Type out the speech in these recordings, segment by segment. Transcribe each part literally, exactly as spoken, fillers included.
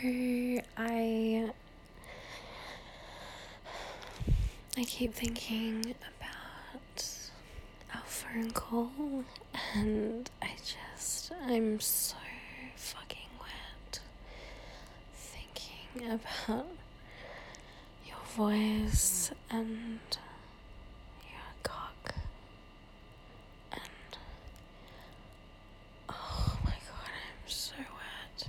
I I keep thinking about our phone call, and I just I'm so fucking wet thinking about your voice and your cock, and oh my god, I'm so wet.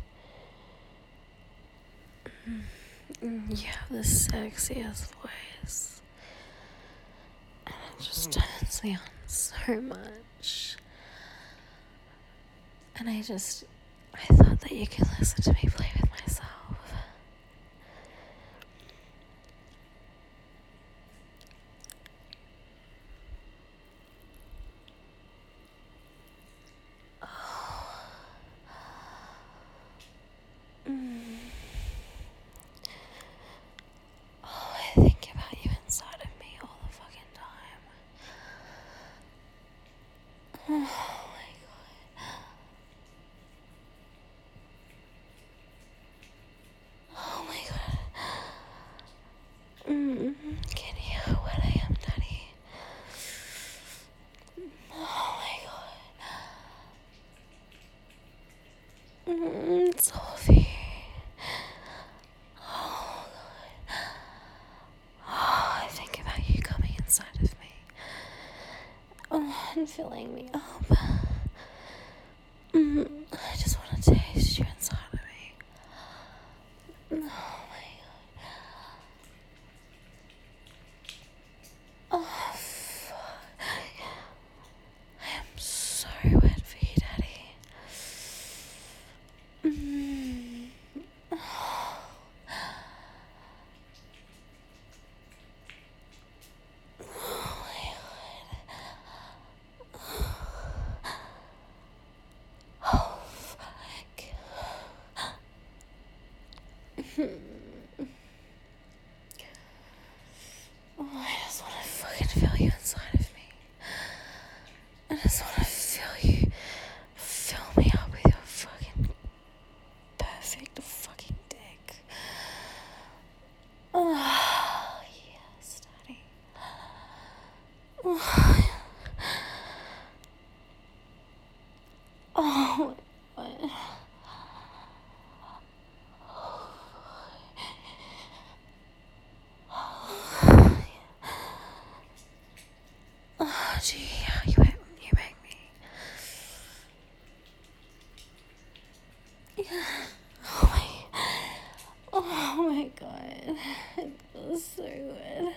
Mm, you have the sexiest voice, and it just turns me on so much. And I just, I thought that you could listen to me play with myself. Oh. Mm. Oh, I think about you inside of me all the fucking time. Oh my god. Oh my god. Mm. Can you hear what I am, Daddy? Oh my god. Mm, Sophie. Oh god. Oh, I think about you coming inside of me. Oh, and filling me up. Mm, I just want to taste you inside of me. Oh my god. Oh fuck. I am so wet for you, Daddy. Mm. Oh. Oh my god. Oh fuck. Oh, I just want to fucking feel you inside of me. I just want to feel you fill me up with your fucking perfect fucking dick. Oh, yes, Daddy. Oh, oh my god. Oh, gee, you make, you make me. Yeah. Oh my, oh my god. It feels so good.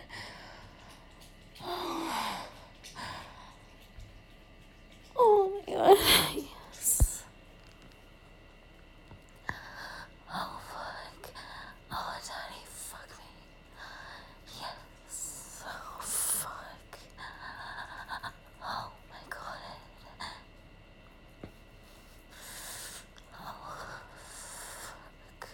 Oh, oh my god. Yes. Oh fuck. Oh, Daddy, fuck me. Yes. Oh fuck. Oh my god. Oh fuck.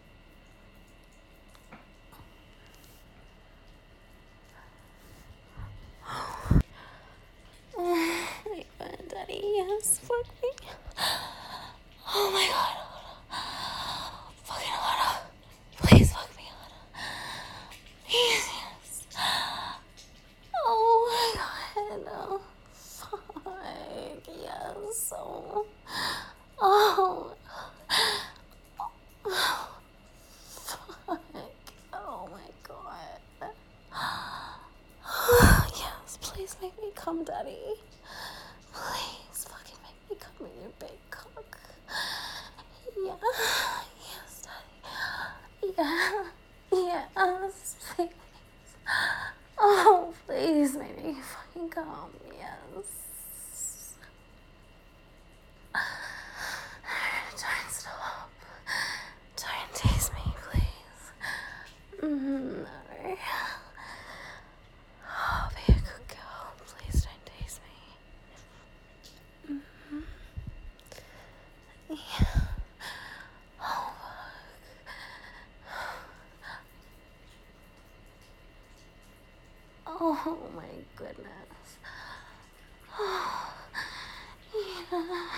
Oh my god, Daddy, yes, fuck me. Oh my god. Fucking harder. Please fuck me harder. Please, yes. Oh my god. No. Fuck. Yes. Oh. Oh. Oh. Fuck. Oh my god. Yes, please make me come, Daddy. Please fucking make me come in your big cock. Yeah. Yes, Daddy. Yeah. Yes, please. Oh, please make me fucking come. Yes. Don't stop. Don't tease me, please. Mm, no. Oh, be a good girl. Please don't tease me. Mm-hmm. Yeah. Oh, fuck. Oh, my goodness. Oh, yeah.